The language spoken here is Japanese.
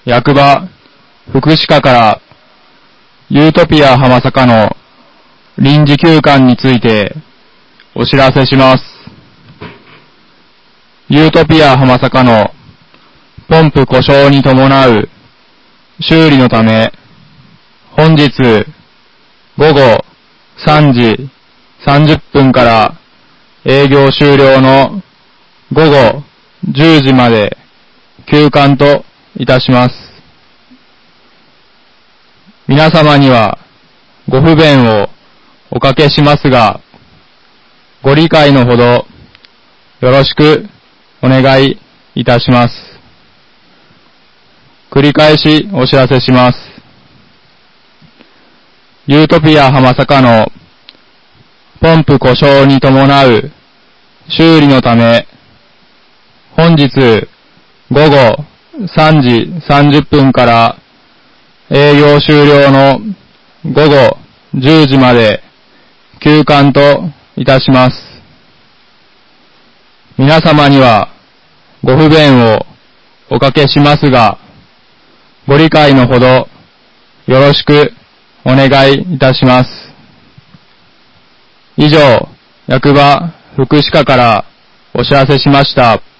役場、福祉課からユートピア浜坂の臨時休館についてお知らせします。ユートピア浜坂のポンプ故障に伴う修理のため、本日午後3時30分から営業終了の午後10時まで休館といたします。皆様にはご不便をおかけしますが、ご理解のほどよろしくお願いいたします。繰り返しお知らせします。ユートピア浜坂のポンプ故障に伴う修理のため、本日午後3時30分から営業終了の午後10時まで休館といたします。皆様にはご不便をおかけしますが、ご理解のほどよろしくお願いいたします。以上、役場福祉課からお知らせしました。